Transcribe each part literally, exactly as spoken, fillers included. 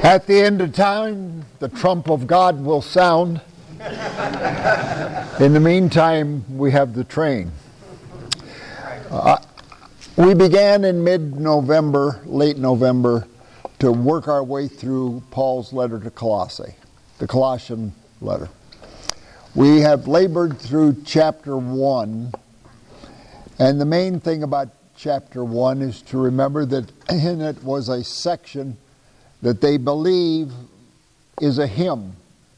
At the end of time, the trump of God will sound. In the meantime, we have the train. Uh, we began in mid-November, late November, to work our way through Paul's letter to Colossae, the Colossian letter. We have labored through chapter one, and the main thing about chapter one is to remember that in it was a section that they believe is a hymn.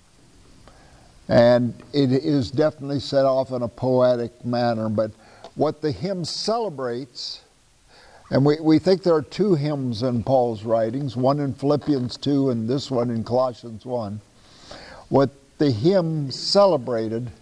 And it is definitely set off in a poetic manner, but what the hymn celebrates, and we, we think there are two hymns in Paul's writings, one in Philippians two and this one in Colossians one. What the hymn celebrated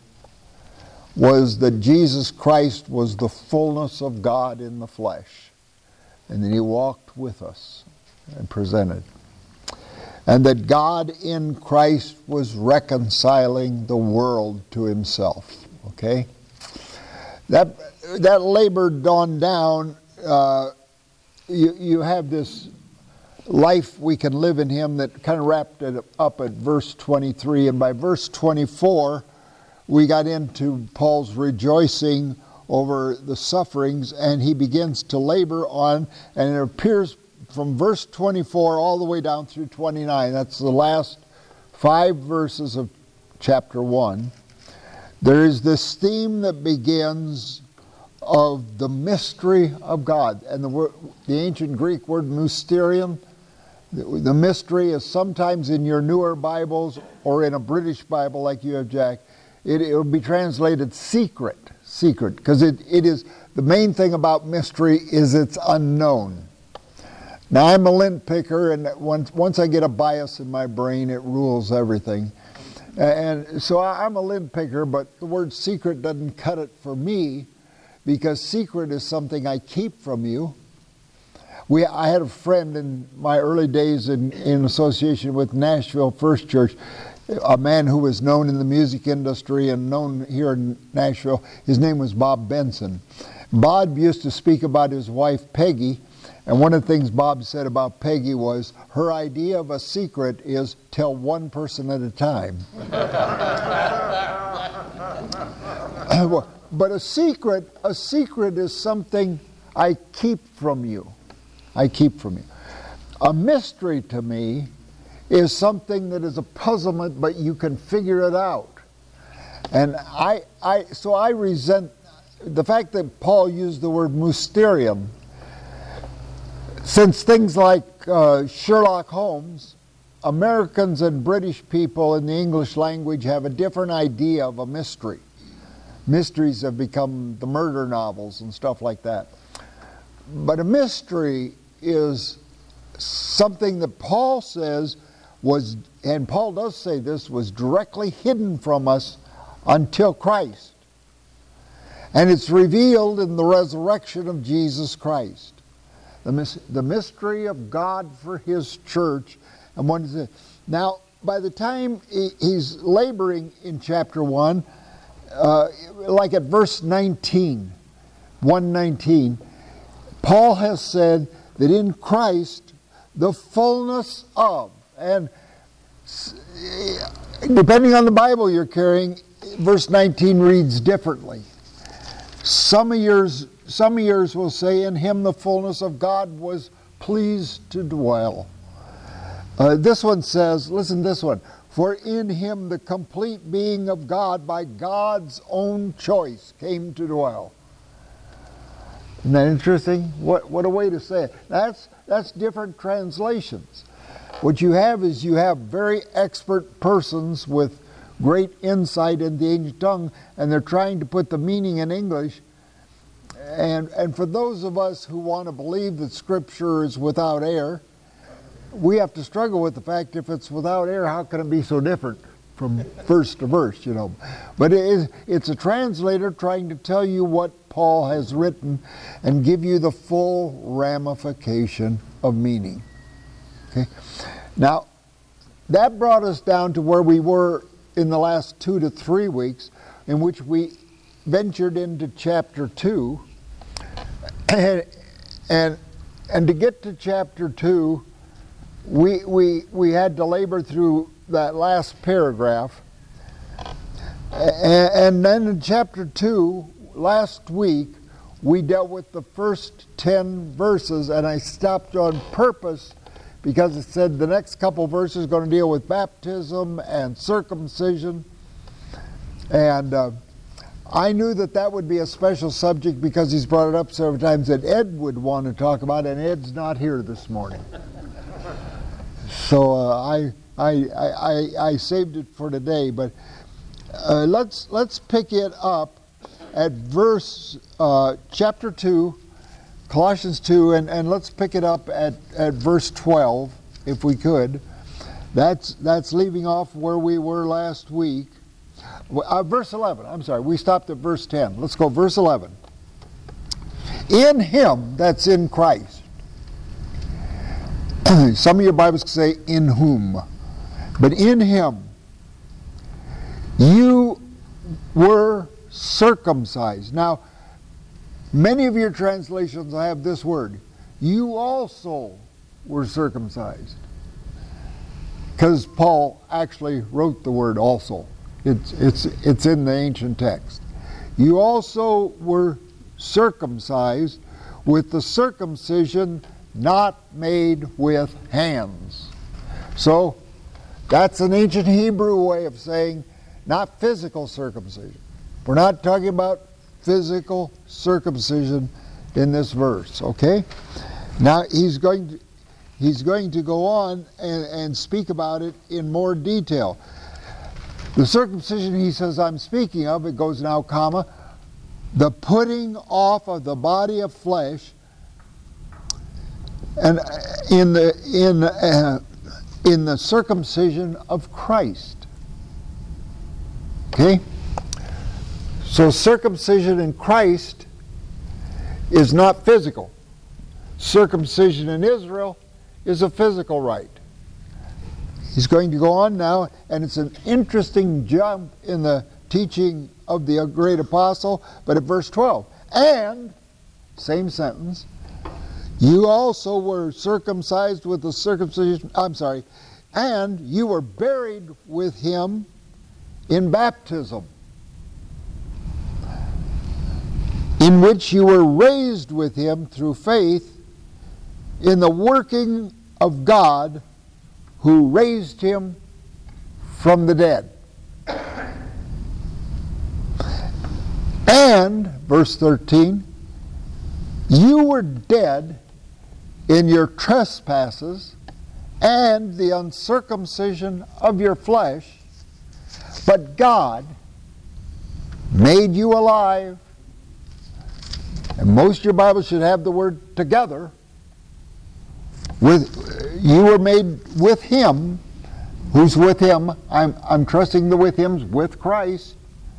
was that Jesus Christ was the fullness of God in the flesh, and that He walked with us and presented. And that God in Christ was reconciling the world to Himself. Okay? That that labored on down. Uh, you, you have this life we can live in Him that kind of wrapped it up at verse twenty-three. And by verse twenty-four, we got into Paul's rejoicing over the sufferings, and he begins to labor on, and it appears from verse twenty-four all the way down through twenty-nine. That's the last five verses of chapter one. There is this theme that begins of the mystery of God. And the, word, the ancient Greek word mysterion, the, the mystery is sometimes in your newer Bibles or in a British Bible like you have, Jack, it, it will be translated secret. Secret. Because it, it is, the main thing about mystery is it's unknown. Now, I'm a lint picker, and once, once I get a bias in my brain, it rules everything. And so I'm a lint picker, but the word secret doesn't cut it for me, because secret is something I keep from you. We, I had a friend in my early days in, in association with Nashville First Church, a man who was known in the music industry and known here in Nashville. His name was Bob Benson. Bob used to speak about his wife, Peggy. And one of the things Bob said about Peggy was, her idea of a secret is tell one person at a time. But a secret, a secret is something I keep from you. I keep from you. A mystery to me is something that is a puzzlement, but you can figure it out. And I, I, so I resent the fact that Paul used the word mysterium. Since things like uh, Sherlock Holmes, Americans and British people in the English language have a different idea of a mystery. Mysteries have become the murder novels and stuff like that. But a mystery is something that Paul says was, and Paul does say this, was directly hidden from us until Christ. And it's revealed in the resurrection of Jesus Christ. The, the mystery of God for His church. And what is it? Now, by the time he, he's laboring in chapter one, uh, like at verse nineteen, one nineteen, Paul has said that in Christ the fullness of, and depending on the Bible you're carrying, verse nineteen reads differently. Some of yours Some of yours will say, in Him the fullness of God was pleased to dwell. Uh, this one says, listen to this one, for in Him the complete being of God by God's own choice came to dwell. Isn't that interesting? What, what a way to say it. That's, that's different translations. What you have is you have very expert persons with great insight in the ancient tongue, and they're trying to put the meaning in English. And, and for those of us who want to believe that Scripture is without error, we have to struggle with the fact, if it's without error, how can it be so different from verse to verse, you know? But it is, it's a translator trying to tell you what Paul has written and give you the full ramification of meaning. Okay? Now, that brought us down to where we were in the last two to three weeks, in which we ventured into chapter two. And, and, and to get to chapter two, we, we, we had to labor through that last paragraph. And, and then in chapter two, last week, we dealt with the first ten verses, and I stopped on purpose because it said the next couple verses are going to deal with baptism and circumcision. And uh, I knew that that would be a special subject because he's brought it up several times that Ed would want to talk about, and Ed's not here this morning. So uh, I, I, I, I saved it for today, but uh, let's, let's pick it up at verse, uh, chapter two, Colossians two, and, and let's pick it up at, at verse twelve, if we could. That's, that's leaving off where we were last week. Uh, verse eleven, I'm sorry, we stopped at verse ten. Let's go verse eleven. In him, that's in Christ. Some of your Bibles say in whom. But in him, you were circumcised. Now, many of your translations have this word. You also were circumcised. Because Paul actually wrote the word also. It's, it's, it's in the ancient text. You also were circumcised with the circumcision not made with hands. So, that's an ancient Hebrew way of saying not physical circumcision. We're not talking about physical circumcision in this verse, okay? Now, he's going to, he's going to go on and, and speak about it in more detail. The circumcision he says I'm speaking of, it goes now, comma, the putting off of the body of flesh, and in the in uh, in the circumcision of Christ. Okay? So circumcision in Christ is not physical. Circumcision in Israel is a physical rite. He's going to go on now, and it's an interesting jump in the teaching of the great apostle, but at verse twelve, and, same sentence, you also were circumcised with the circumcision, I'm sorry, and you were buried with him in baptism, in which you were raised with him through faith in the working of God who raised him from the dead. And, verse thirteen, you were dead in your trespasses and the uncircumcision of your flesh, but God made you alive. And most of your Bibles should have the word together. With, you were made with him. Who's with him? I'm, I'm trusting the with him's with Christ.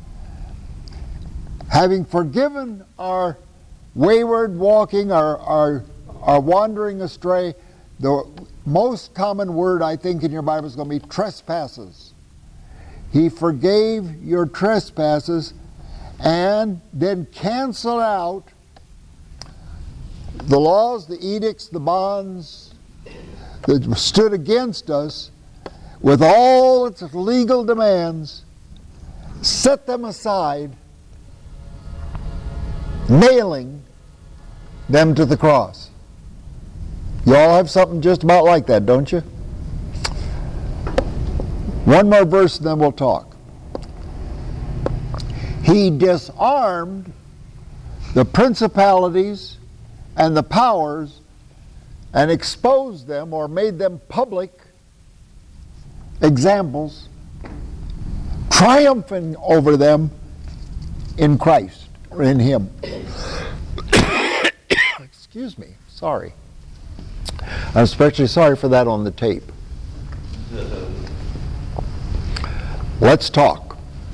Having forgiven our wayward walking, our, our, our wandering astray, the most common word I think in your Bible is going to be trespasses. He forgave your trespasses and then canceled out the laws, the edicts, the bonds that stood against us with all its legal demands, set them aside, nailing them to the cross. You all have something just about like that, don't you? One more verse and then we'll talk. He disarmed the principalities and the powers and exposed them or made them public examples, triumphing over them in Christ, or in him. Excuse me, sorry. I'm especially sorry for that on the tape. Let's talk.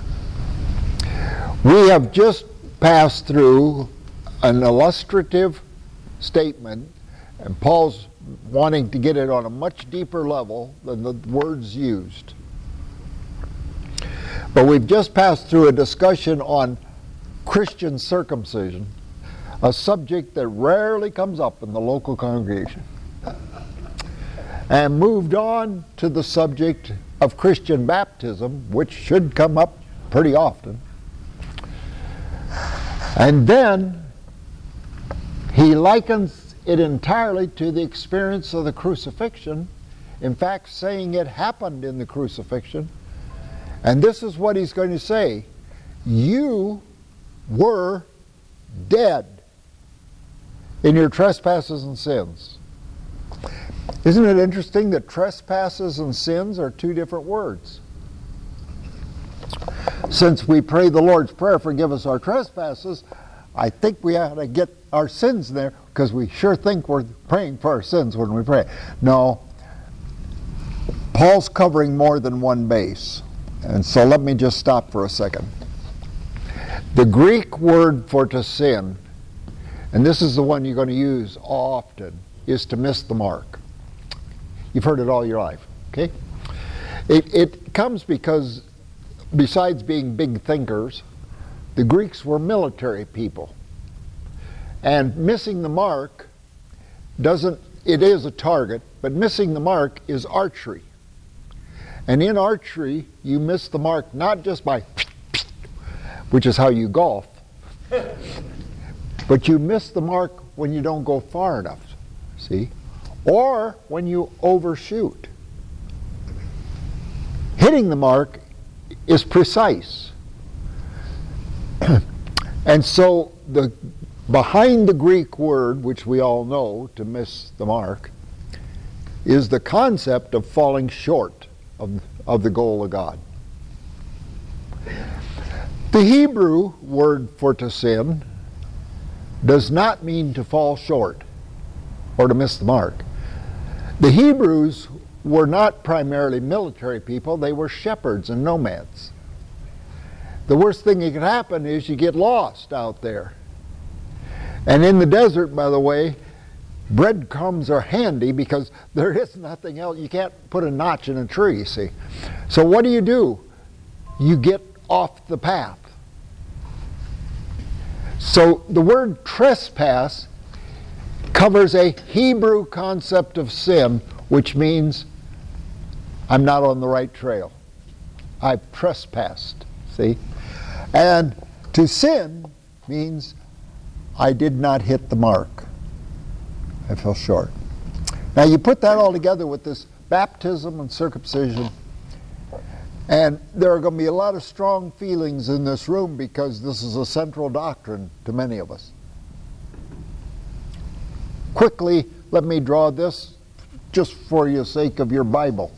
We have just passed through an illustrative statement, and Paul's wanting to get it on a much deeper level than the words used. But we've just passed through a discussion on Christian circumcision, a subject that rarely comes up in the local congregation. and moved on to the subject of Christian baptism, which should come up pretty often. And then he likens it entirely to the experience of the crucifixion, in fact saying it happened in the crucifixion. And this is what he's going to say: you were dead in your trespasses and sins. Isn't it interesting that trespasses and sins are two different words? Since we pray the Lord's Prayer, forgive us our trespasses, I think we ought to get our sins there, because we sure think we're praying for our sins when we pray. No, Paul's covering more than one base. And so let me just stop for a second. The Greek word for to sin, and this is the one you're going to use often, is to miss the mark. You've heard it all your life, okay? It, it comes because, besides being big thinkers, the Greeks were military people. And missing the mark doesn't, it is a target, but missing the mark is archery. And in archery, you miss the mark not just by, which is how you golf, but you miss the mark when you don't go far enough, see? Or when you overshoot. Hitting the mark is precise. And so the behind the Greek word, which we all know, to miss the mark, is the concept of falling short of, of the goal of God. The Hebrew word for to sin does not mean to fall short or to miss the mark. The Hebrews were not primarily military people, they were shepherds and nomads. The worst thing that could happen is you get lost out there. And in the desert, by the way, breadcrumbs are handy because there is nothing else. You can't put a notch in a tree, see. So what do you do? You get off the path. So the word trespass covers a Hebrew concept of sin, which means I'm not on the right trail. I've trespassed, see? And to sin means I did not hit the mark. I fell short. Now you put that all together with this baptism and circumcision, and there are going to be a lot of strong feelings in this room because this is a central doctrine to many of us. Quickly, let me draw this just for the sake of your Bible.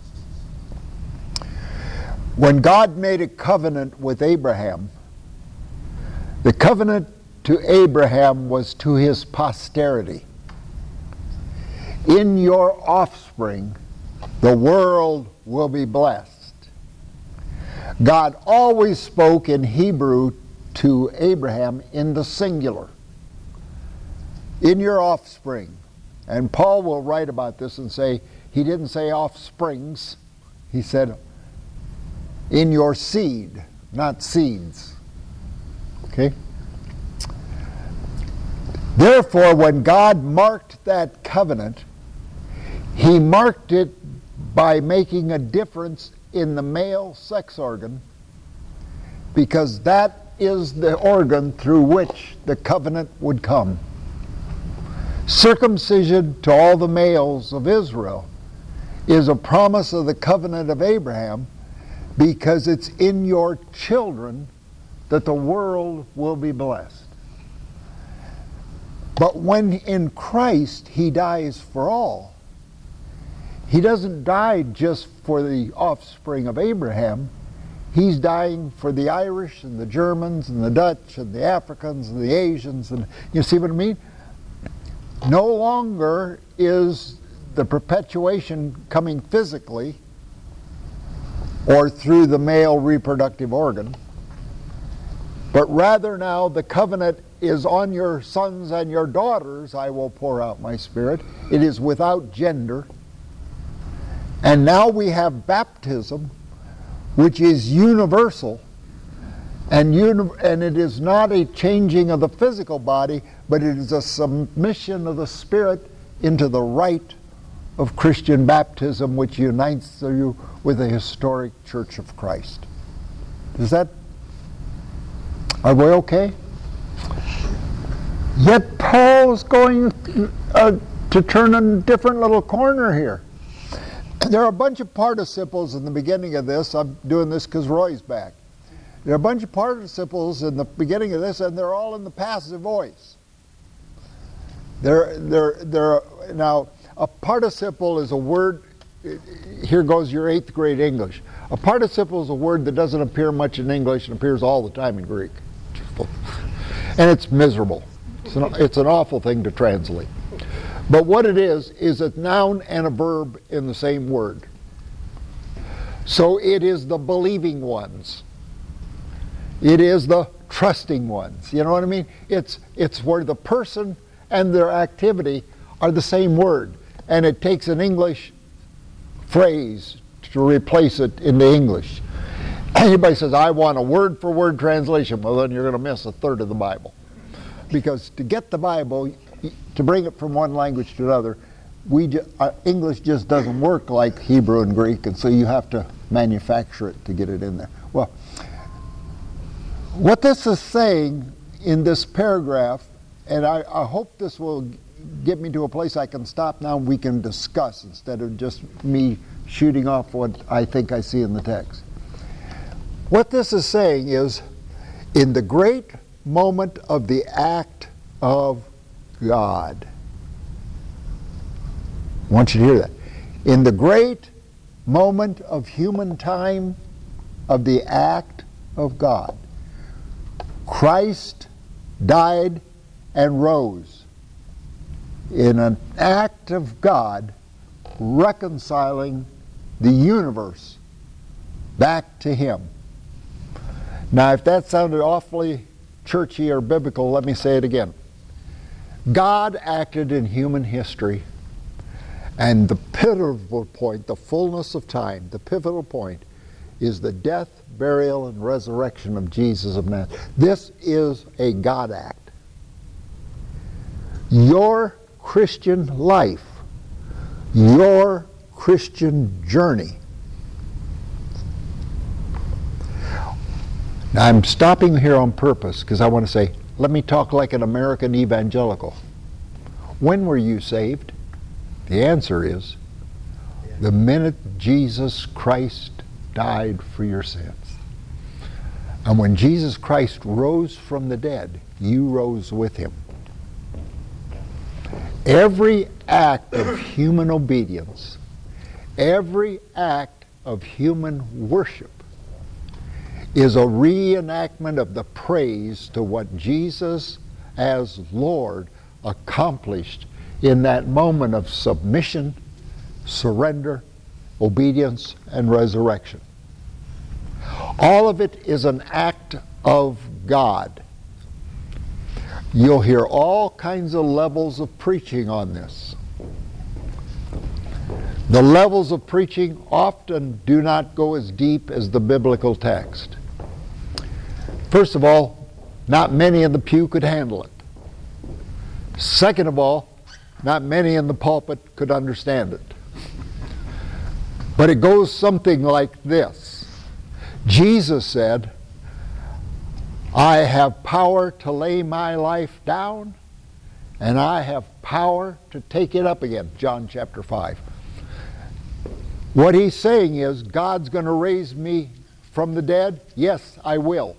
When God made a covenant with Abraham, the covenant to Abraham was to his posterity. In your offspring, the world will be blessed. God always spoke in Hebrew to Abraham in the singular. In your offspring. And Paul will write about this and say, he didn't say offsprings, he said in your seed, not seeds. Okay? Therefore, when God marked that covenant, he marked it by making a difference in the male sex organ, because that is the organ through which the covenant would come. Circumcision to all the males of Israel is a promise of the covenant of Abraham, because it's in your children that the world will be blessed. But when in Christ he dies for all, he doesn't die just for the offspring of Abraham. He's dying for the Irish and the Germans and the Dutch and the Africans and the Asians. And you see what I mean? No longer is the perpetuation coming physically or through the male reproductive organ, but rather now the covenant is on your sons and your daughters I will pour out my Spirit. It is without gender. And now we have baptism, which is universal, and, uni- and it is not a changing of the physical body, but it is a submission of the Spirit into the right of Christian baptism which unites you with the historic Church of Christ. Is that, are we okay? Yet Paul's going uh, to turn a different little corner here. There are a bunch of participles in the beginning of this. I'm doing this because Roy's back. There are a bunch of participles in the beginning of this, and they're all in the passive voice. They're, they're, they're, now, a participle is a word, here goes your eighth grade English. A participle is a word that doesn't appear much in English and appears all the time in Greek. And it's miserable. It's an, it's an awful thing to translate. But what it is, is a noun and a verb in the same word. So it is the believing ones. It is the trusting ones. You know what I mean? It's, it's where the person and their activity are the same word. And it takes an English phrase to replace it into English. Anybody says, I want a word-for-word translation, well, then you're going to miss a third of the Bible. Because to get the Bible, to bring it from one language to another, we ju- uh, English just doesn't work like Hebrew and Greek, and so you have to manufacture it to get it in there. Well, what this is saying in this paragraph, and I, I hope this will get me to a place I can stop now and we can discuss instead of just me shooting off what I think I see in the text. What this is saying is, in the great moment of the act of God. I want you to hear that. In the great moment of human time of the act of God, Christ died and rose in an act of God reconciling the universe back to Him. Now, if that sounded awfully churchy or biblical, let me say it again. God acted in human history, and the pivotal point, the fullness of time, the pivotal point is the death, burial, and resurrection of Jesus of Nazareth. This is a God act. Your Christian life, your Christian journey. Now, I'm stopping here on purpose because I want to say, let me talk like an American evangelical. When were you saved? The answer is, the minute Jesus Christ died for your sins. And when Jesus Christ rose from the dead, you rose with Him. Every act of human obedience, every act of human worship is a reenactment of the praise to what Jesus as Lord accomplished in that moment of submission, surrender, obedience, and resurrection. All of it is an act of God. You'll hear all kinds of levels of preaching on this. The levels of preaching often do not go as deep as the biblical text. First of all, not many in the pew could handle it. Second of all, not many in the pulpit could understand it. But it goes something like this. Jesus said, I have power to lay my life down, and I have power to take it up again. John chapter five. What he's saying is, God's going to raise me from the dead? Yes, I will.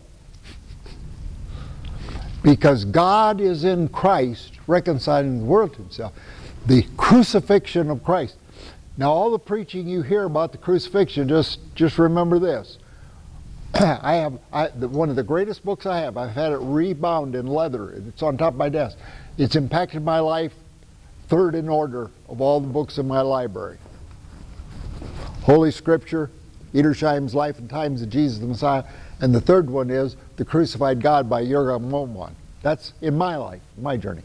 Because God is in Christ, reconciling the world to Himself. The crucifixion of Christ. Now, all the preaching you hear about the crucifixion, just, just remember this. I have I, the, one of the greatest books I have. I've had it rebound in leather. It's on top of my desk. It's impacted my life, third in order of all the books in my library. Holy Scripture, Edersheim's Life and Times of Jesus the Messiah, and the third one is The Crucified God by Jürgen Moltmann. That's in my life, my journey.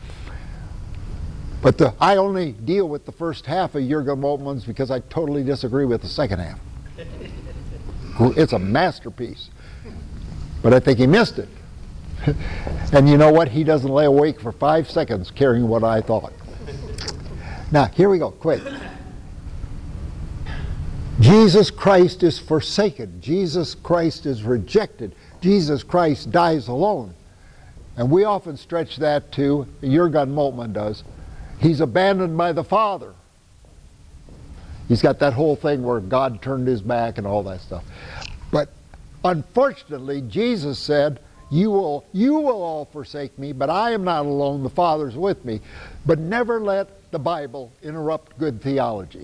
But the, I only deal with the first half of Jürgen Moltmann's because I totally disagree with the second half. It's a masterpiece. But I think he missed it. And you know what? He doesn't lay awake for five seconds carrying what I thought. Now, here we go, quick. Jesus Christ is forsaken. Jesus Christ is rejected. Jesus Christ dies alone. And we often stretch that to, Jürgen Moltmann does, he's abandoned by the Father. He's got that whole thing where God turned his back and all that stuff. But unfortunately, Jesus said, you will, you will all forsake me, but I am not alone, the Father's with me. But never let the Bible interrupt good theology.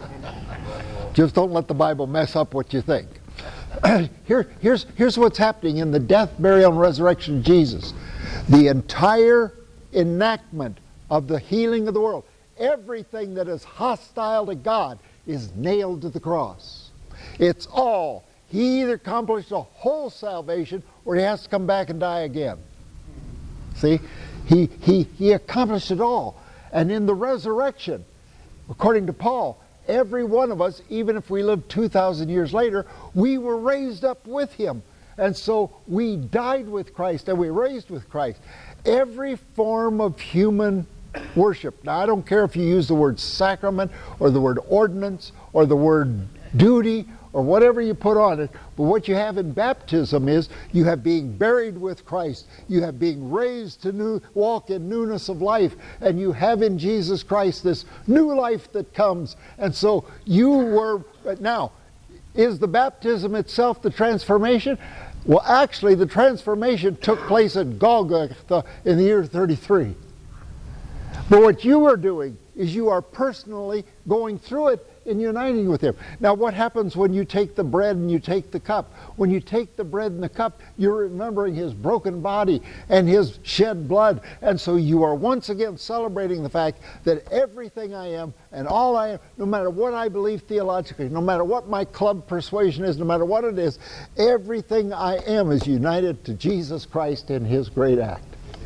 Just don't let the Bible mess up what you think. Here, here's, here's what's happening in the death, burial, and resurrection of Jesus. The entire enactment of the healing of the world, everything that is hostile to God is nailed to the cross. It's all. He either accomplished a whole salvation or he has to come back and die again. See? He, he, he accomplished it all. And in the resurrection, according to Paul, every one of us, even if we live two thousand years later, we were raised up with him. And so we died with Christ and we raised with Christ. Every form of human worship. Now, I don't care if you use the word sacrament or the word ordinance or the word duty or whatever you put on it, but what you have in baptism is you have being buried with Christ, you have being raised to new, walk in newness of life, and you have in Jesus Christ this new life that comes. And so you were, but now, is the baptism itself the transformation? Well, actually, the transformation took place at Golgotha in the year thirty-three. But what you are doing is you are personally going through it and uniting with him. Now, what happens when you take the bread and you take the cup? When you take the bread and the cup, you're remembering his broken body and his shed blood. And so you are once again celebrating the fact that everything I am and all I am, no matter what I believe theologically, no matter what my club persuasion is, no matter what it is, everything I am is united to Jesus Christ in his great act.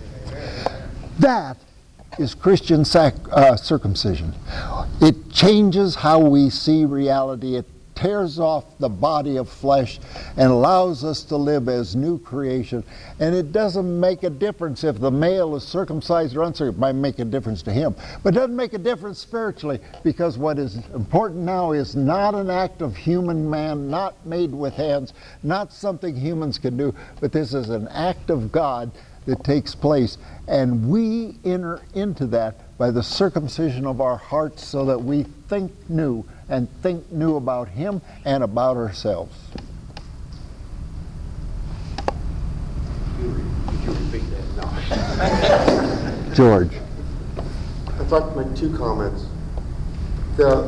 That is Christian sac uh, circumcision. It changes how we see reality. It tears off the body of flesh and allows us to live as new creation. And it doesn't make a difference if the male is circumcised or uncircumcised. It might make a difference to him, but it doesn't make a difference spiritually, because what is important now is not an act of human man, not made with hands, not something humans can do, but this is an act of God that takes place, and we enter into that by the circumcision of our hearts so that we think new and think new about him and about ourselves. Could you repeat that? No. George. I'd like to make two comments. The,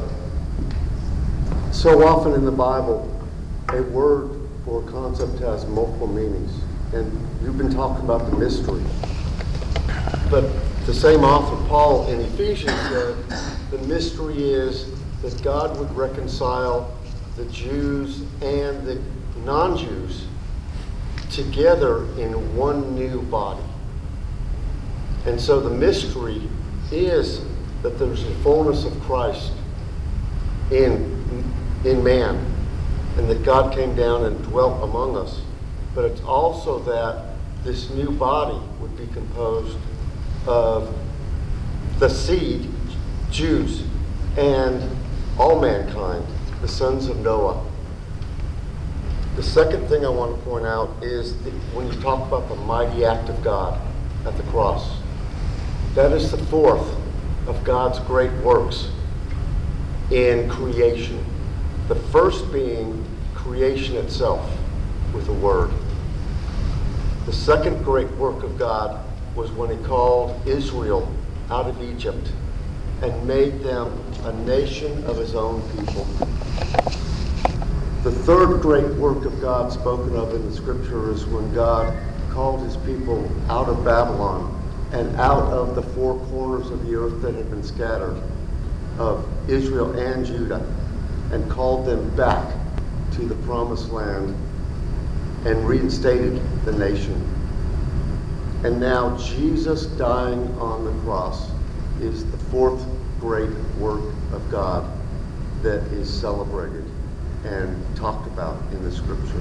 so often in the Bible, a word or concept has multiple meanings. And you've been talking about the mystery. But the same author, Paul, in Ephesians said, the mystery is that God would reconcile the Jews and the non-Jews together in one new body. And so the mystery is that there's a fullness of Christ in, in man, and that God came down and dwelt among us. But it's also that this new body would be composed of the seed, Jews, and all mankind, the sons of Noah. The second thing I want to point out is that when you talk about the mighty act of God at the cross, that is the fourth of God's great works in creation. The first being creation itself with a word. The second great work of God was when he called Israel out of Egypt and made them a nation of his own people. The third great work of God spoken of in the scripture is when God called his people out of Babylon and out of the four corners of the earth that had been scattered, of Israel and Judah, and called them back to the promised land and reinstated the nation. And now Jesus dying on the cross is the fourth great work of God that is celebrated and talked about in the scripture.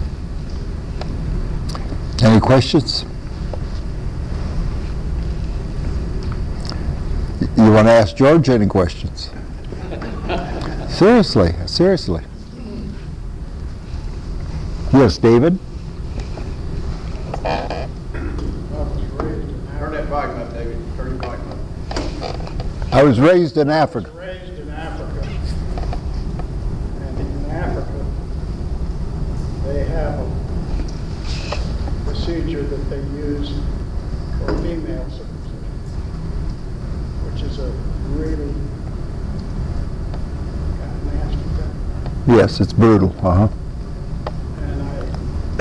Any questions? You want to ask George any questions? Seriously, seriously. Yes, David? Turn that volume up, David. Turn your volume up. I was raised in Africa. Raised in Africa. And in Africa, they have a procedure that they use for female circumcision, which is a really kind of nasty thing. Yes, it's brutal. Uh-huh. And I, I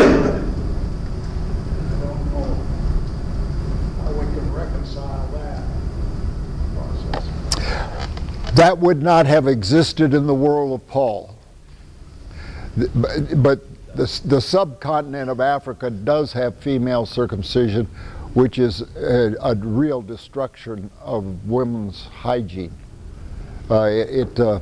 don't know how we can reconcile that process. That would not have existed in the world of Paul. The- But, but the, the subcontinent of Africa does have female circumcision, which is a, a real destruction of women's hygiene. Uh, it, uh,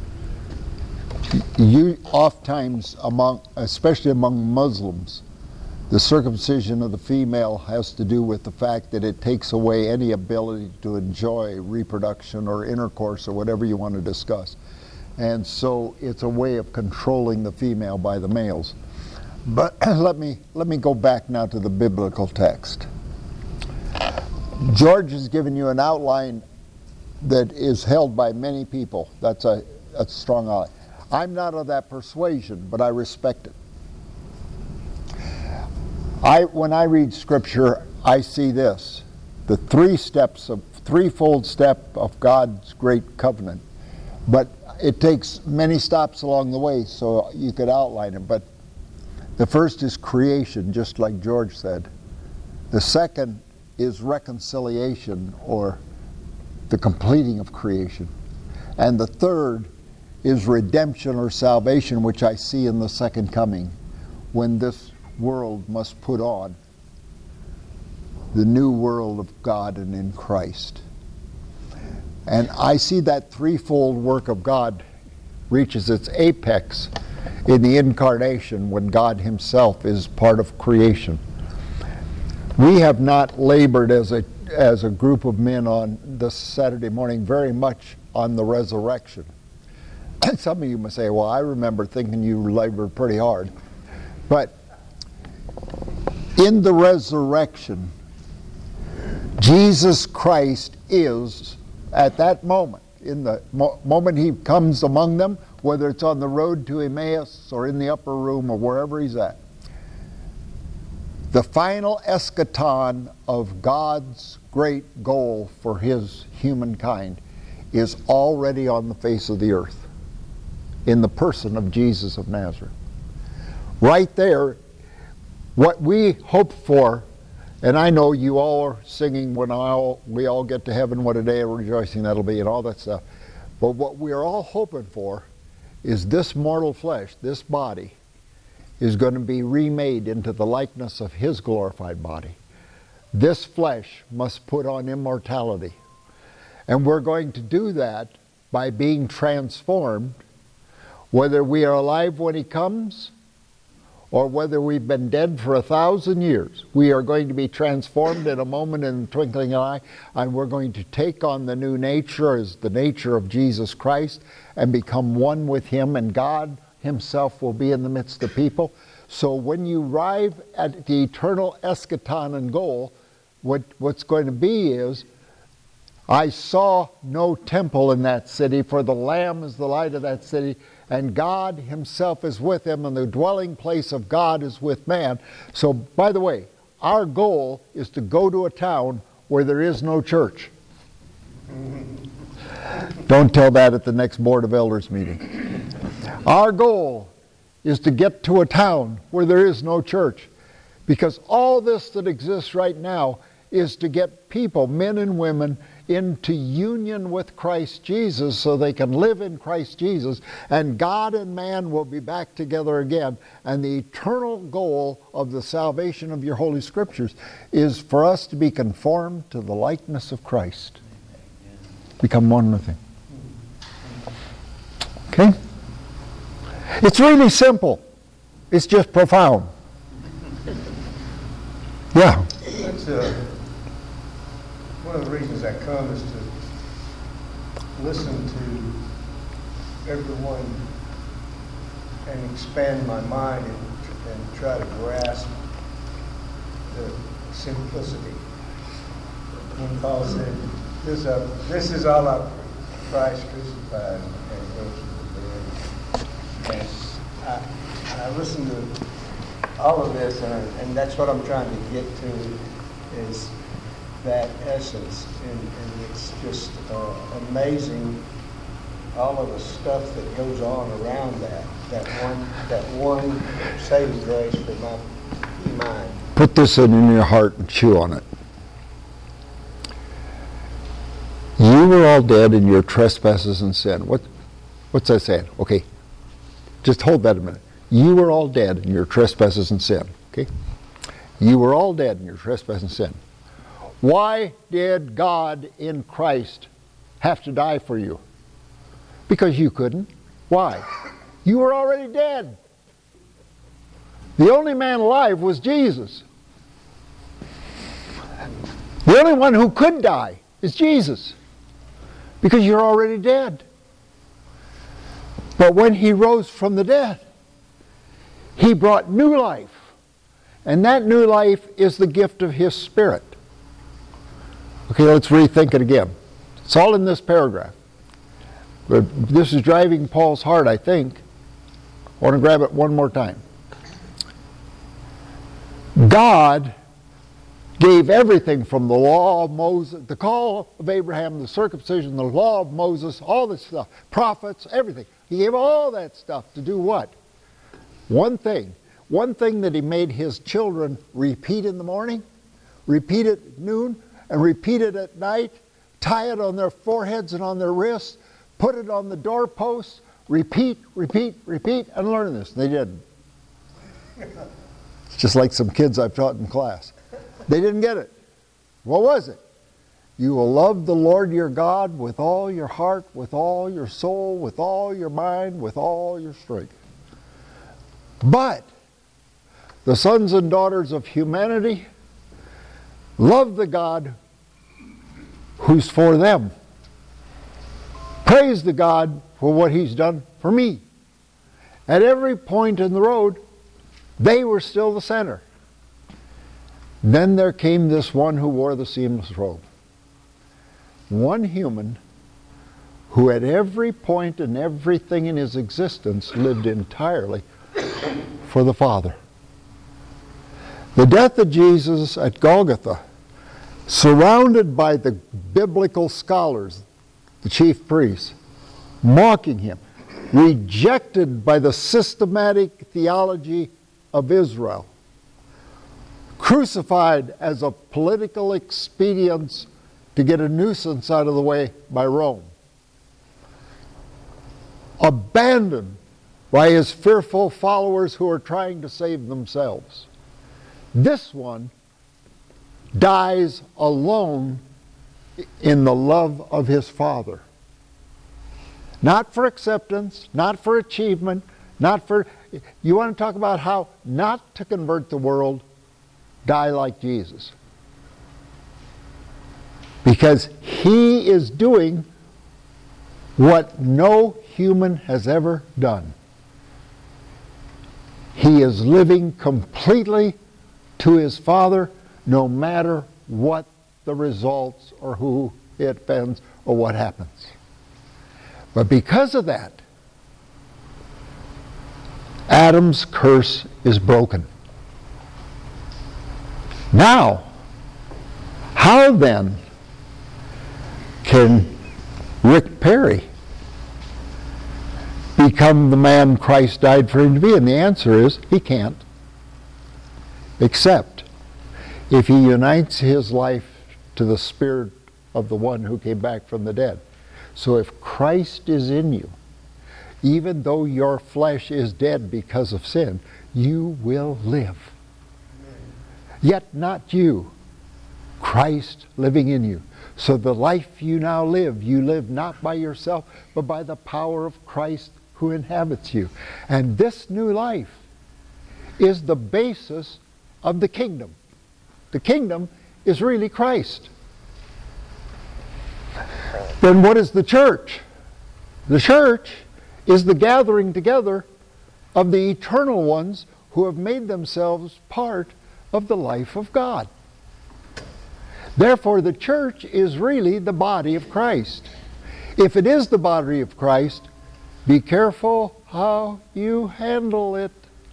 you oftentimes among, especially among Muslims, the circumcision of the female has to do with the fact that it takes away any ability to enjoy reproduction or intercourse or whatever you want to discuss. And so it's a way of controlling the female by the males. But let me, let me go back now to the biblical text. George has given you an outline that is held by many people. That's a, that's a strong outline. I'm not of that persuasion, but I respect it. I, when I read Scripture, I see this, the three steps of, threefold step of God's great covenant. But it takes many stops along the way, so you could outline it. But the first is creation, just like George said. The second is reconciliation, or the completing of creation. And the third is redemption or salvation, which I see in the second coming, when this world must put on the new world of God and in Christ. And I see that threefold work of God reaches its apex in the incarnation, when God himself is part of creation. We have not labored as a as a group of men on this Saturday morning very much on the resurrection. Some of you may say, well, I remember thinking you labored pretty hard. But in the resurrection, Jesus Christ is, at that moment, in the mo- moment he comes among them, whether it's on the road to Emmaus or in the upper room or wherever he's at, the final eschaton of God's great goal for his humankind is already on the face of the earth, in the person of Jesus of Nazareth. Right there, what we hope for, and I know you all are singing when all, we all get to heaven, what a day of rejoicing that'll be, and all that stuff. But what we're all hoping for is this mortal flesh, this body, is going to be remade into the likeness of his glorified body. This flesh must put on immortality. And we're going to do that by being transformed, whether we are alive when he comes or whether we've been dead for a thousand years. We are going to be transformed in a moment, in the twinkling of an eye, and we're going to take on the new nature as the nature of Jesus Christ and become one with him, and God himself will be in the midst of people. So when you arrive at the eternal eschaton and goal, what, what's going to be is, I saw no temple in that city, for the Lamb is the light of that city, and God himself is with him, and the dwelling place of God is with man. So, by the way, our goal is to go to a town where there is no church. Don't tell that at the next Board of Elders meeting. Our goal is to get to a town where there is no church, because all this that exists right now is to get people, men and women, into union with Christ Jesus so they can live in Christ Jesus, and God and man will be back together again. And the eternal goal of the salvation of your Holy Scriptures is for us to be conformed to the likeness of Christ. Become one with him. Okay? It's really simple. It's just profound. Yeah. That's uh, one of the reasons I come is to listen to everyone and expand my mind and, and try to grasp the simplicity. When Paul said, this, uh, this is all of Christ crucified and rose from the dead. And I, I listened to all of this, and, and that's what I'm trying to get to, is that essence. And, and it's just uh, amazing, all of the stuff that goes on around that, that one, that one saving grace for my mind. Put this in your heart and chew on it. You were all dead in your trespasses and sin. What, what's that saying? Okay, just hold that a minute. You were all dead in your trespasses and sin. Okay, you were all dead in your trespasses and sin. Why did God in Christ have to die for you? Because you couldn't. Why? You were already dead. The only man alive was Jesus. The only one who could die is Jesus, because you're already dead. But when he rose from the dead, he brought new life. And that new life is the gift of his Spirit. Okay, let's rethink it again. It's all in this paragraph. But this is driving Paul's heart, I think. I want to grab it one more time. God gave everything from the law of Moses, the call of Abraham, the circumcision, the law of Moses, all this stuff, prophets, everything. He gave all that stuff to do what? One thing. One thing that he made his children repeat in the morning, repeat it at noon, and repeat it at night, tie it on their foreheads and on their wrists, put it on the doorposts, repeat, repeat, repeat, and learn this. They didn't. It's just like some kids I've taught in class. They didn't get it. What was it? You will love the Lord your God with all your heart, with all your soul, with all your mind, with all your strength. But the sons and daughters of humanity love the God who's for them. Praise the God for what he's done for me. At every point in the road, they were still the center. Then there came this one who wore the seamless robe. One human who at every point in everything in his existence lived entirely for the Father. The death of Jesus at Golgotha, surrounded by the biblical scholars, the chief priests, mocking him, rejected by the systematic theology of Israel, crucified as a political expedient to get a nuisance out of the way by Rome, abandoned by his fearful followers who are trying to save themselves. This one dies alone in the love of his Father. Not for acceptance, not for achievement, not for... You want to talk about how not to convert the world? Die like Jesus. Because he is doing what no human has ever done. He is living completely to his Father, no matter what the results or who it offends or what happens. But because of that, Adam's curse is broken. Now, how then can Rick Perry become the man Christ died for him to be? And the answer is, he can't. Except if he unites his life to the Spirit of the one who came back from the dead. So if Christ is in you, even though your flesh is dead because of sin, you will live. Yet not you, Christ living in you. So the life you now live, you live not by yourself, but by the power of Christ who inhabits you. And this new life is the basis of the kingdom. The kingdom is really Christ. The then what is the church? The church is the gathering together of the eternal ones who have made themselves part of the life of God. Therefore, the church is really the body of Christ. If it is the body of Christ, be careful how you handle it.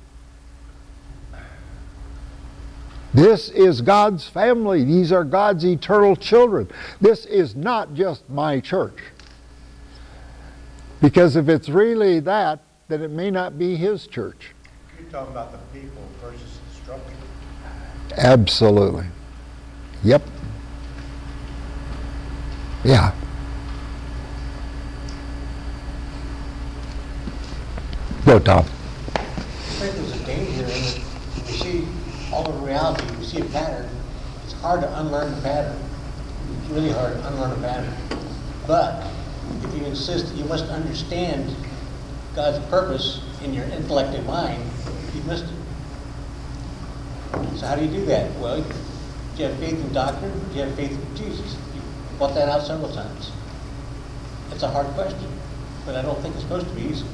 This is God's family. These are God's eternal children. This is not just my church. Because if it's really that, then it may not be His church. You're talking about the people versus the structure. Absolutely. Yep. Yeah. Go, Tom. I think there's a danger in that we see all of reality, we see a pattern. It's hard to unlearn the pattern. It's really hard to unlearn a pattern. But if you insist that you must understand God's purpose in your intellect and mind, you've missed it. So how do you do that? Well, do you have faith in doctrine? Do you have faith in Jesus? You brought that out several times. It's a hard question, but I don't think it's supposed to be easy.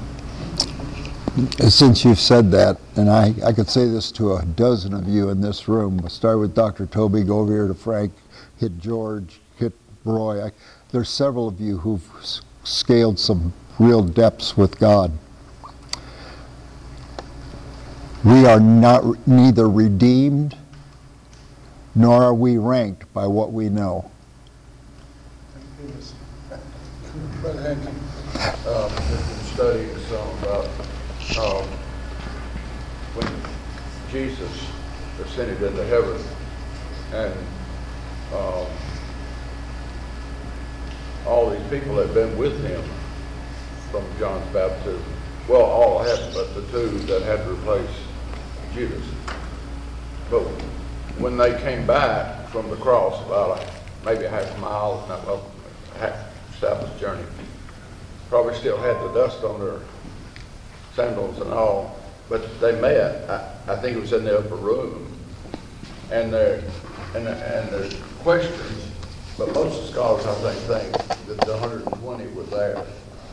Since you've said that, and I, I could say this to a dozen of you in this room, I'll start with Doctor Toby, go over here to Frank, hit George, hit Roy. I, there's several of you who've s- scaled some real depths with God. We are not neither redeemed nor are we ranked by what we know. Brother Henry. Um, just been studying some about um, when Jesus ascended into heaven, and um, all these people had been with him from John's baptism. Well, all hadn't, but the two that had to replace Judas. But when they came back from the cross, about a, maybe a half a mile, not well, half Sabbath journey, probably still had the dust on their sandals and all, but they met. I, I think it was in the upper room, and their and and their questions. But most of the scholars, I think, think that the one hundred twenty were there,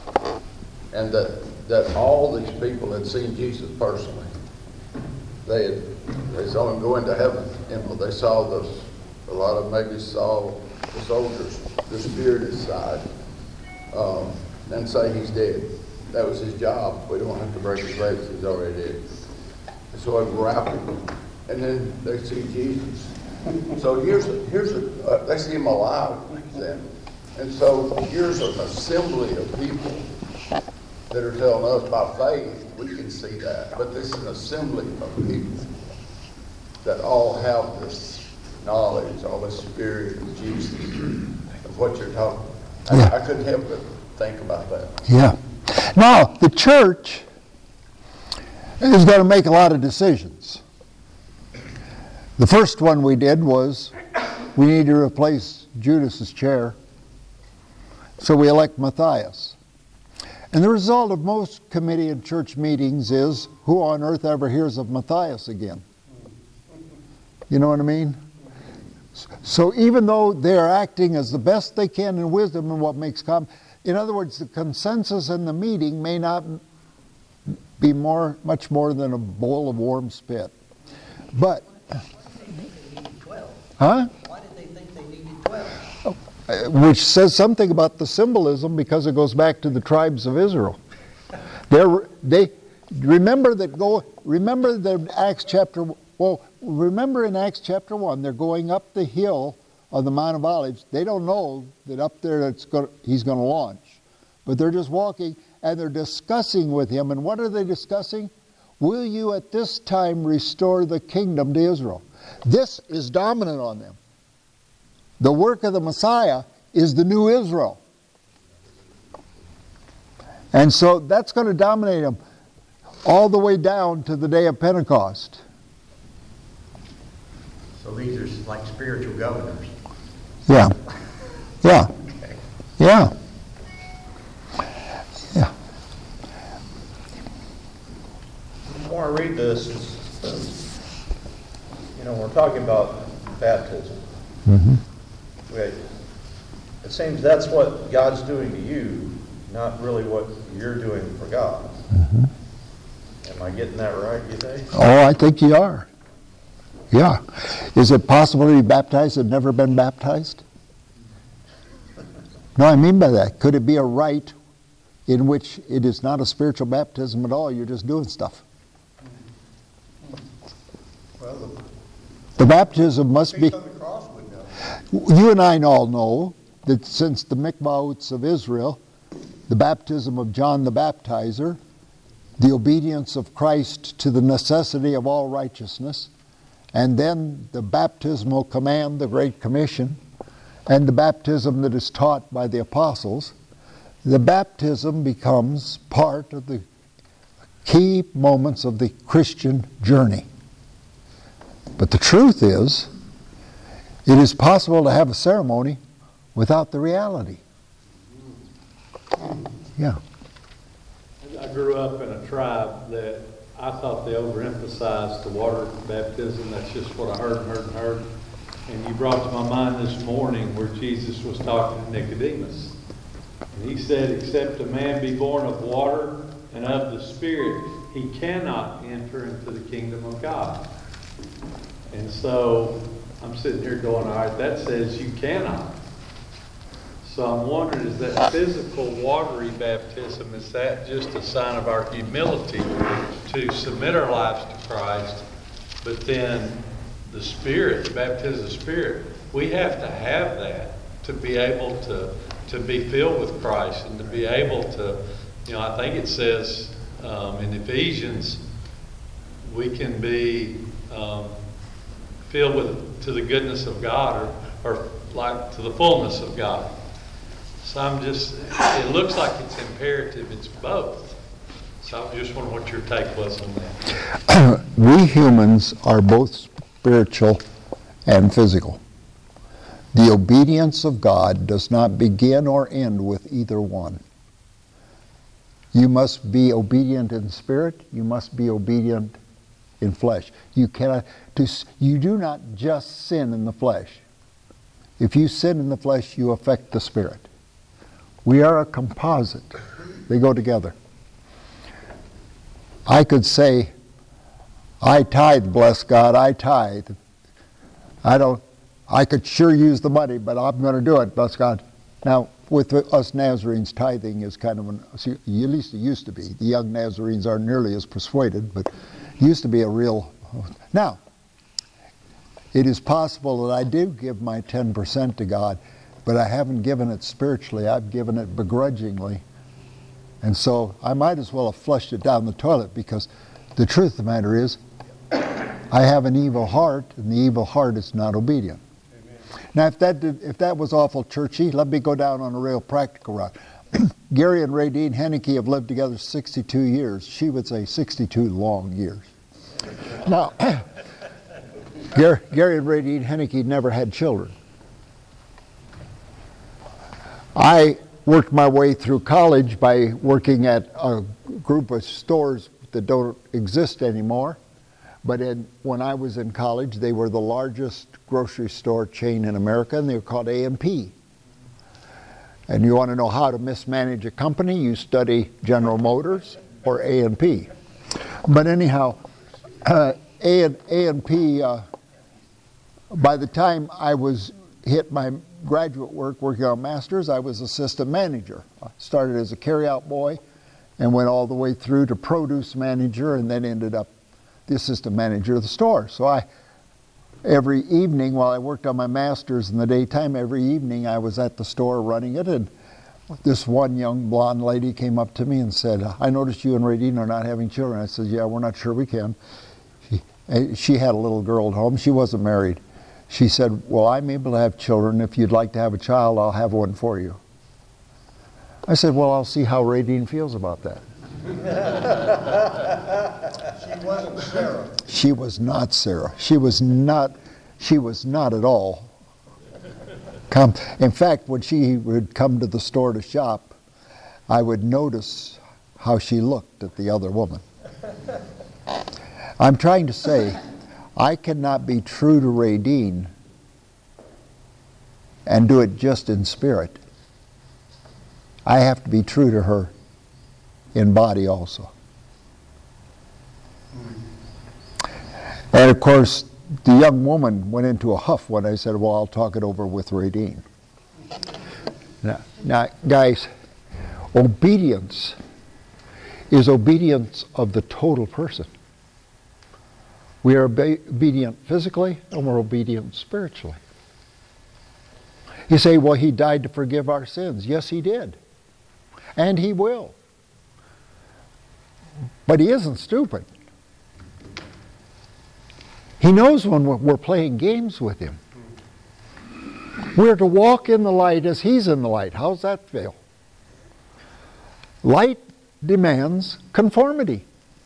and that that all these people had seen Jesus personally. They had, they saw him go into heaven. You know, they saw those. A lot of them maybe saw the soldiers, the spirit inside, um, and say he's dead. That was his job. We don't have to break his legs. He's already dead. And so they wrap him, and then they see Jesus. So here's a, here's a, uh, they see him alive then. And so here's an assembly of people that are telling us by faith. We can see that, but this is an assembly of people that all have this knowledge, all this spirit of Jesus, of what you're talking about. Yeah. I, I couldn't help but think about that. Yeah. Now, the church is going to make a lot of decisions. The first one we did was we need to replace Judas's chair, so we elect Matthias. And the result of most committee and church meetings is, who on earth ever hears of Matthias again? You know what I mean? So even though they're acting as the best they can in wisdom and what makes common, in other words, the consensus in the meeting may not be more, much more than a bowl of warm spit. But, Why did they think they needed twelve? huh? Why did they think they needed twelve? Uh, Which says something about the symbolism, because it goes back to the tribes of Israel. They're, they remember that go. Remember the Acts chapter. Well, remember in Acts chapter one, they're going up the hill on the Mount of Olives. They don't know that up there it's going, he's going to launch, but they're just walking and they're discussing with him. And what are they discussing? Will you at this time restore the kingdom to Israel? This is dominant on them. The work of the Messiah is the new Israel. And so that's going to dominate them all the way down to the day of Pentecost. So these are like spiritual governors. Yeah. Yeah. Yeah. Yeah. The more I read this, it's, uh, you know, we're talking about baptism. Mm-hmm. We, it it seems that's what God's doing to you, not really what you're doing for God. Mm-hmm. Am I getting that right, you think? Oh, I think you are. Yeah. Is it possible to be baptized and never been baptized? No, I mean by that. Could it be a rite in which it is not a spiritual baptism at all? You're just doing stuff. Well, the The baptism must be... thief on the cross would know. You and I all know that since the mikvahs of Israel, the baptism of John the Baptizer, the obedience of Christ to the necessity of all righteousness, and then the baptismal command, the Great Commission, and the baptism that is taught by the apostles, the baptism becomes part of the key moments of the Christian journey. But the truth is, it is possible to have a ceremony without the reality. Yeah. I grew up in a tribe that I thought they overemphasized the water baptism. That's just what I heard and heard and heard. And you brought to my mind this morning where Jesus was talking to Nicodemus. And he said, except a man be born of water and of the Spirit, he cannot enter into the kingdom of God. And so I'm sitting here going, all right, that says you cannot. So I'm wondering, is that physical watery baptism, is that just a sign of our humility to submit our lives to Christ? But then the Spirit, the baptism of the Spirit, we have to have that to be able to, to be filled with Christ and to be able to, you know, I think it says um, in Ephesians, we can be um, filled with to the goodness of God, or, or like to the fullness of God. So I'm just, it looks like it's imperative, it's both. So I just wonder what your take was on that. We humans are both spiritual and physical. The obedience of God does not begin or end with either one. You must be obedient in spirit, you must be obedient in flesh. You cannot, to, you do not just sin in the flesh. If you sin in the flesh, you affect the spirit. We are a composite. They go together. I could say, I tithe, bless God, I tithe. I don't, I could sure use the money, but I'm going to do it, bless God. Now, with us Nazarenes, tithing is kind of an, at least it used to be. The young Nazarenes aren't nearly as persuaded, but it used to be a real. Now, it is possible that I do give my ten percent to God, but I haven't given it spiritually. I've given it begrudgingly. And so I might as well have flushed it down the toilet, because the truth of the matter is, I have an evil heart, and the evil heart is not obedient. Amen. Now, if that did, if that was awful churchy, let me go down on a real practical route. Gary and Radine Henneke have lived together sixty-two years. She would say sixty-two long years. Now, Gary, Gary and Radine Henneke never had children. I worked my way through college by working at a group of stores that don't exist anymore. But in, when I was in college, they were the largest grocery store chain in America, and they were called A and P. And you want to know how to mismanage a company, you study General Motors or A and P. But anyhow, uh, A and, A and P, uh, by the time I was hit my graduate work working on masters, I was assistant manager. I started as a carryout boy and went all the way through to produce manager, and then ended up the assistant manager of the store. So I, every evening while I worked on my masters in the daytime, every evening I was at the store running it, and this one young blonde lady came up to me and said, I noticed you and Radine are not having children. I said, yeah, we're not sure we can. She, she had a little girl at home. She wasn't married. She said, well, I'm able to have children. If you'd like to have a child, I'll have one for you. I said, well, I'll see how Radine feels about that. She wasn't Sarah. She was not Sarah. She was not, she was not at all. Come, in fact, when she would come to the store to shop, I would notice how she looked at the other woman. I'm trying to say, I cannot be true to Radine and do it just in spirit, I have to be true to her in body also. And of course, the young woman went into a huff when I said, well, I'll talk it over with Radine. Now, now, guys, obedience is obedience of the total person. We are obe- obedient physically and we're obedient spiritually. You say, well, he died to forgive our sins. Yes, he did. And he will. But he isn't stupid. He knows when we're playing games with him. We're to walk in the light as he's in the light. How's that feel? Light demands conformity.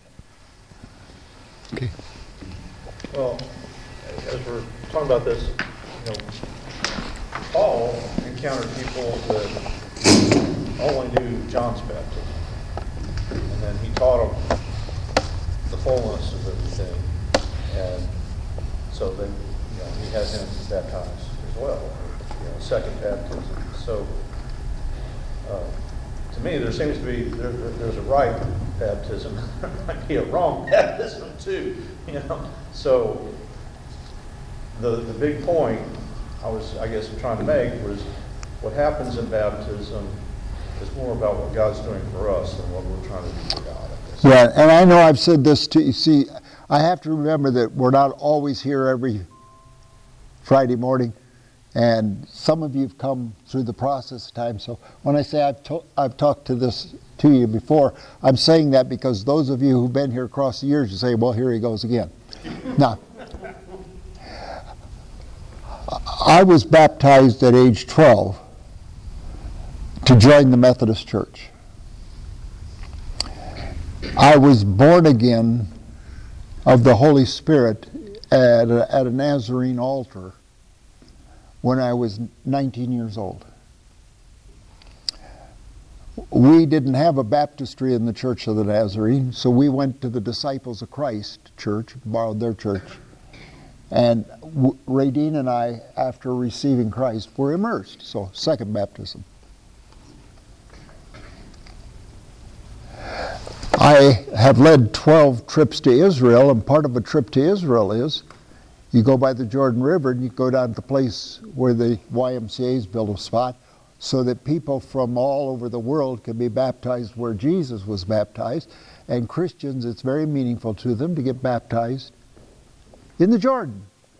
Okay. Well, as we're talking about this, you know, Paul encountered people that only knew John's baptism. And then he taught them the fullness of everything. And so then, you know, he had him baptized as well, you know, second baptism. So, uh, to me, there seems to be, there, there, there's a right baptism. There might be a wrong baptism too, you know. So, the the big point I was, I guess, trying to make was what happens in baptism is more about what God's doing for us than what we're trying to do for God. I guess. Yeah, and I know I've said this to you. See, I have to remember that we're not always here every Friday morning, and some of you have come through the process of time. So when I say I've, to- I've talked to this to you before, I'm saying that because those of you who've been here across the years, you say, well, here he goes again. Now, I was baptized at age twelve to join the Methodist Church. I was born again of the Holy Spirit at a, at a Nazarene altar when I was nineteen years old. We didn't have a baptistry in the Church of the Nazarene, so we went to the Disciples of Christ church, borrowed their church. And w- Radine and I, after receiving Christ, were immersed, so second baptism. I have led twelve trips to Israel, and part of a trip to Israel is you go by the Jordan River and you go down to the place where the Y M C A's built a spot so that people from all over the world can be baptized where Jesus was baptized. And Christians, it's very meaningful to them to get baptized in the Jordan.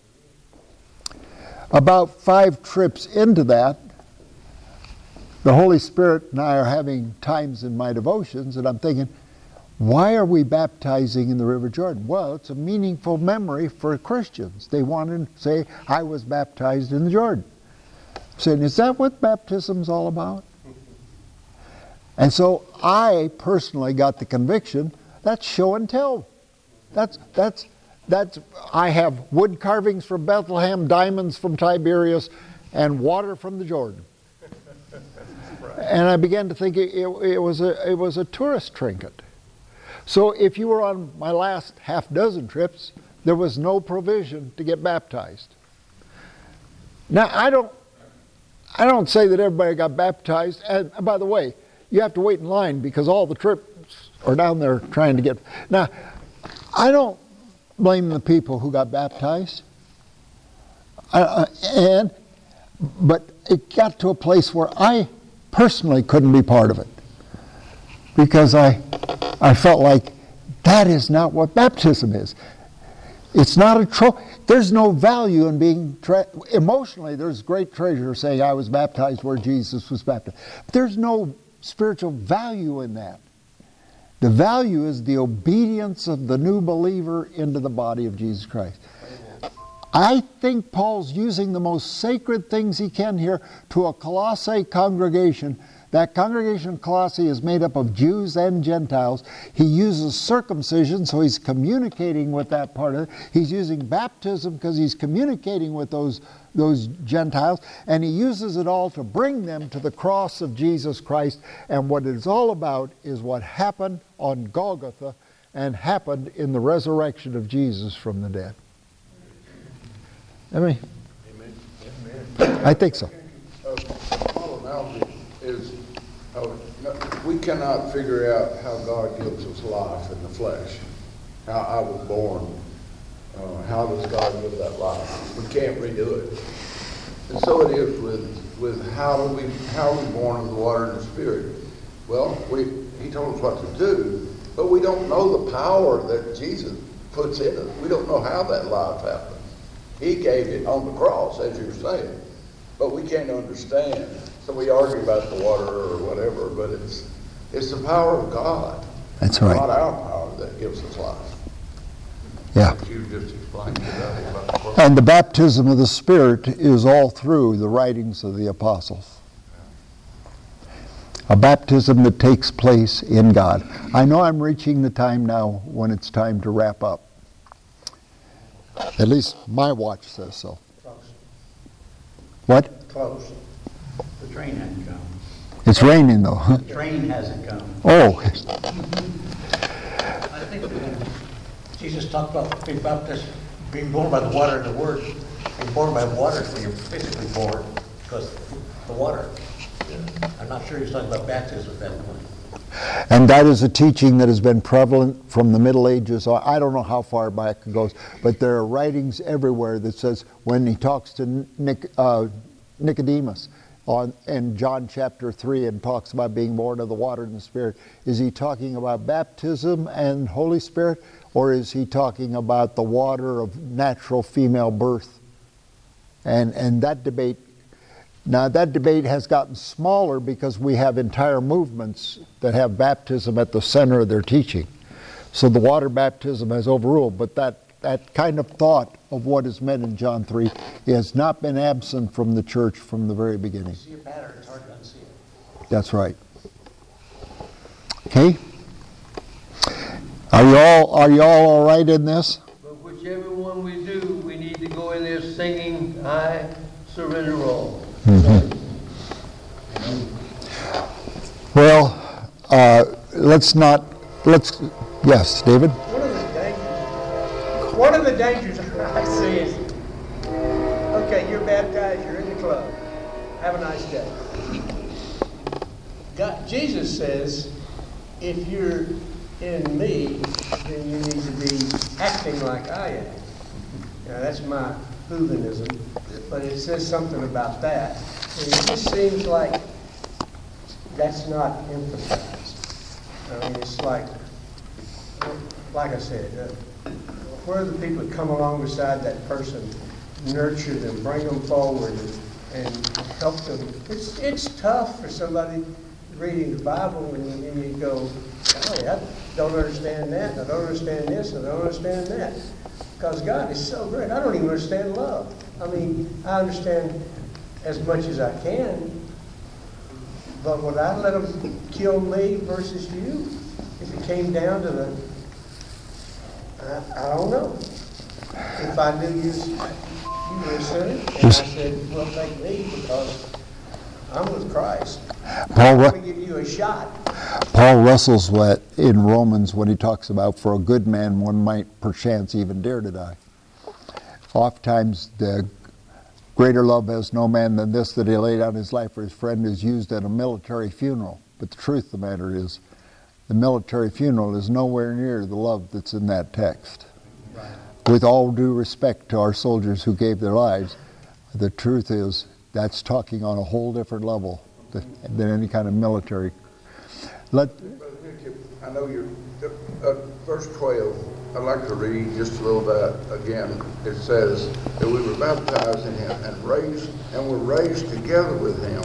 About five trips into that, the Holy Spirit and I are having times in my devotions, and I'm thinking, why are we baptizing in the River Jordan? Well, it's a meaningful memory for Christians. They want to say, I was baptized in the Jordan. I'm saying, is that what baptism's all about? And so I personally got the conviction, that's show and tell. That's, that's, that's, I have wood carvings from Bethlehem, diamonds from Tiberias, and water from the Jordan. And I began to think it, it, it was a, it was a tourist trinket. So if you were on my last half dozen trips, there was no provision to get baptized. Now, I don't, I don't say that everybody got baptized. And by the way, you have to wait in line because all the trips are down there trying to get. Now, I don't blame the people who got baptized. Uh, and, but it got to a place where I personally couldn't be part of it. Because I, I felt like that is not what baptism is. It's not a trophy. There's no value in being, tra- emotionally there's great treasure saying I was baptized where Jesus was baptized. But there's no spiritual value in that. The value is the obedience of the new believer into the body of Jesus Christ. I think Paul's using the most sacred things he can here to a Colossae congregation. That congregation of Colossae is made up of Jews and Gentiles. He uses circumcision, so he's communicating with that part of it. He's using baptism because he's communicating with those, those Gentiles. And he uses it all to bring them to the cross of Jesus Christ. And what it's all about is what happened on Golgotha and happened in the resurrection of Jesus from the dead. I mean, I think so. we cannot figure out how God gives us life in the flesh, how I was born, uh, how does God give that life? We can't redo it. And so it is with with how do we how are we born of the water and the Spirit? Well, we he told us what to do, but we don't know the power that Jesus puts in us. We don't know how that life happens. He gave it on the cross, as you're saying, but we can't understand. So we argue about the water or whatever, but it's it's the power of God. That's right. Not our power that gives us life. Yeah. You just explained today about the cross. And the baptism of the Spirit is all through the writings of the apostles. A baptism that takes place in God. I know I'm reaching the time now when it's time to wrap up. At least my watch says so. Close. What? Close. The train hasn't come. It's raining though. Huh? The train hasn't come. Oh, I think when Jesus talked about being baptized, being born by the water and the word. Being born by water is when you're physically born, because the water. I'm not sure he's talking about baptism at that point. and that is a teaching that has been prevalent from the Middle Ages. I don't know how far back it goes, but there are writings everywhere that says when he talks to Nic, uh, Nicodemus on in John chapter three and talks about being born of the water and the Spirit, is he talking about baptism and Holy Spirit, or is he talking about the water of natural female birth? And and that debate, now that debate has gotten smaller because we have entire movements that have baptism at the center of their teaching. So the water baptism has overruled, but that, that kind of thought of what is meant in John three has not been absent from the church from the very beginning. You see a pattern, it's hard to unsee it. That's right. Okay? Are you all, are you all all right in this? But whichever one we do, we need to go in there singing, I surrender all. Mm-hmm. Well, uh, let's not, let's, yes, David? One of the dangers, one of the dangers I see is, okay, you're baptized, you're in the club. Have a nice day. God, Jesus says, if you're in me, then you need to be acting like I am. Now, that's my Hoovenism, but it says something about that. And it just seems like that's not emphasized. I mean, it's like, like I said, uh, where are the people that come along beside that person, nurture them, bring them forward, and, and help them? It's it's tough for somebody reading the Bible and, and you go, golly, I don't understand that, and I don't understand this, and I don't understand that. Because God is so great. I don't even understand love. I mean, I understand as much as I can, but would I let them kill me versus you? If it came down to the, I, I don't know. If I knew you, you were a sinner, and I said, well, take me because I'm with Christ. Paul, Let me give you a shot. Paul wrestles with in Romans when he talks about for a good man one might perchance even dare to die. Oftentimes the greater love has no man than this, that he laid down his life for his friend, is used at a military funeral. But the truth of the matter is the military funeral is nowhere near the love that's in that text. Right. With all due respect to our soldiers who gave their lives, the truth is that's talking on a whole different level than, than any kind of military. Let, I know you're, uh, verse twelve, I'd like to read just a little bit again. It says that we were baptized in him and raised, and were raised together with him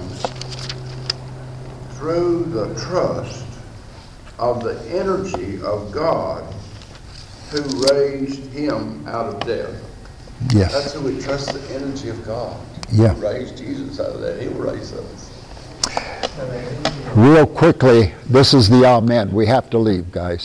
through the trust of the energy of God who raised him out of death. yes. That's who we trust, the energy of God. Yeah. He raised Jesus out of that. He'll raise us. Real quickly, this is the amen. We have to leave, guys.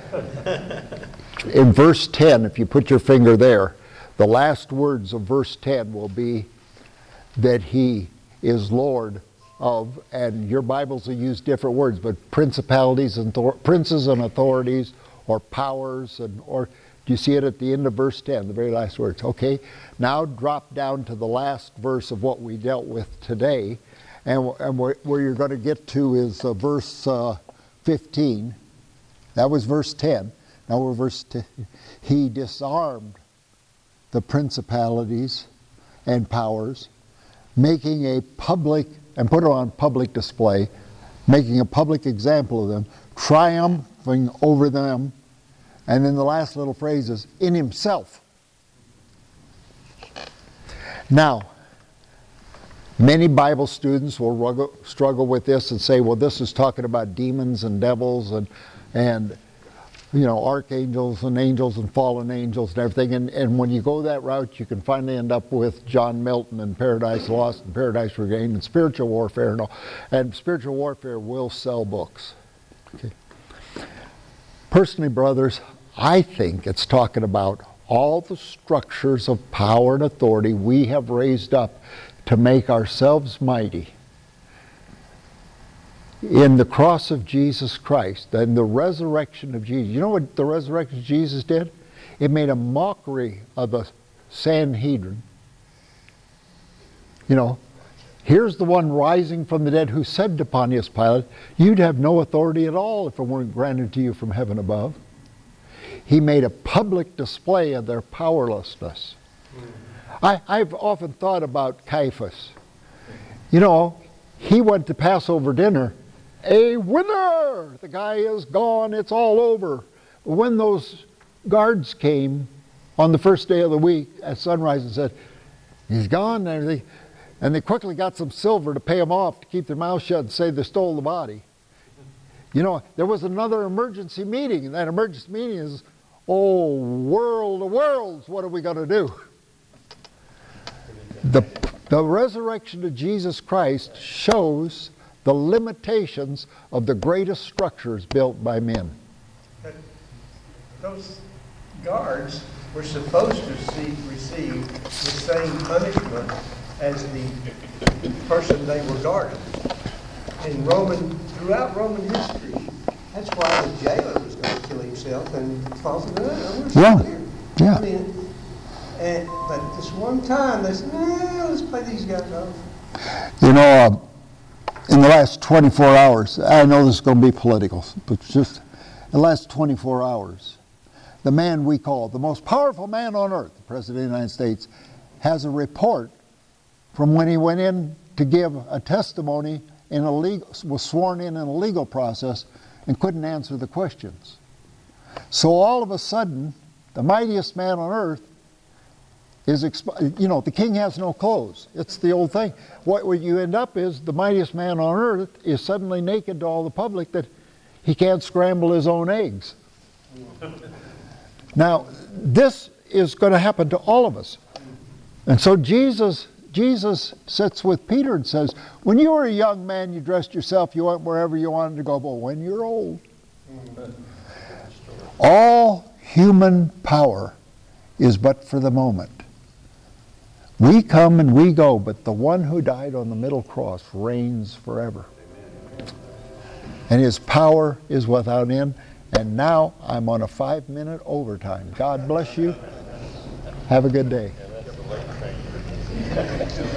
In verse ten, if you put your finger there, the last words of verse ten will be that he is Lord of, and your Bibles will use different words, but principalities and thor- princes and authorities, or powers, and or do you see it at the end of verse ten, the very last words? Okay, now drop down to the last verse of what we dealt with today, and, and where, where you're going to get to is uh, verse uh, fifteen. That was verse ten. Now we're verse ten. He disarmed the principalities and powers, making a public, and put it on public display, making a public example of them, triumphing over them, and then the last little phrase is, in himself. Now, many Bible students will ruggle, struggle with this and say, well, this is talking about demons and devils and, and you know, archangels and angels and fallen angels and everything. And, and when you go that route, you can finally end up with John Milton and Paradise Lost and Paradise Regained and spiritual warfare and all. And spiritual warfare will sell books. Okay. Personally, brothers, I think it's talking about all the structures of power and authority we have raised up to make ourselves mighty in the cross of Jesus Christ and the resurrection of Jesus. You know what the resurrection of Jesus did? It made a mockery of the Sanhedrin. You know, here's the one rising from the dead who said to Pontius Pilate, you'd have no authority at all if it weren't granted to you from heaven above. He made a public display of their powerlessness. I, I've often thought about Caiaphas. You know, he went to Passover dinner, a winner! The guy is gone, it's all over. When those guards came on the first day of the week at sunrise and said, he's gone and everything, and they quickly got some silver to pay him off to keep their mouth shut and say they stole the body. You know, there was another emergency meeting, and that emergency meeting is, oh, world of worlds, what are we going to do? The, the resurrection of Jesus Christ shows the limitations of the greatest structures built by men. But those guards were supposed to see, receive the same punishment as the person they were guarding. In Roman, throughout Roman history, that's why the jailer was going to kill himself and false evidence. Yeah, yeah. I mean, and, but this one time they said, nah, let's play these guys off. You know, uh, in the last twenty-four hours, I know this is going to be political, but just in the last twenty-four hours, the man we call the most powerful man on earth, the President of the United States, has a report from when he went in to give a testimony in a legal, was sworn in in a legal process and couldn't answer the questions. So all of a sudden, the mightiest man on earth is, exp- you know, the king has no clothes. It's the old thing. What, what you end up is the mightiest man on earth is suddenly naked to all the public that he can't scramble his own eggs. Now, this is going to happen to all of us. And so Jesus, Jesus sits with Peter and says, when you were a young man, you dressed yourself, you went wherever you wanted to go, but when you're old, all human power is but for the moment. We come and we go, but the one who died on the middle cross reigns forever. And his power is without end. And now I'm on a five-minute overtime. God bless you. Have a good day.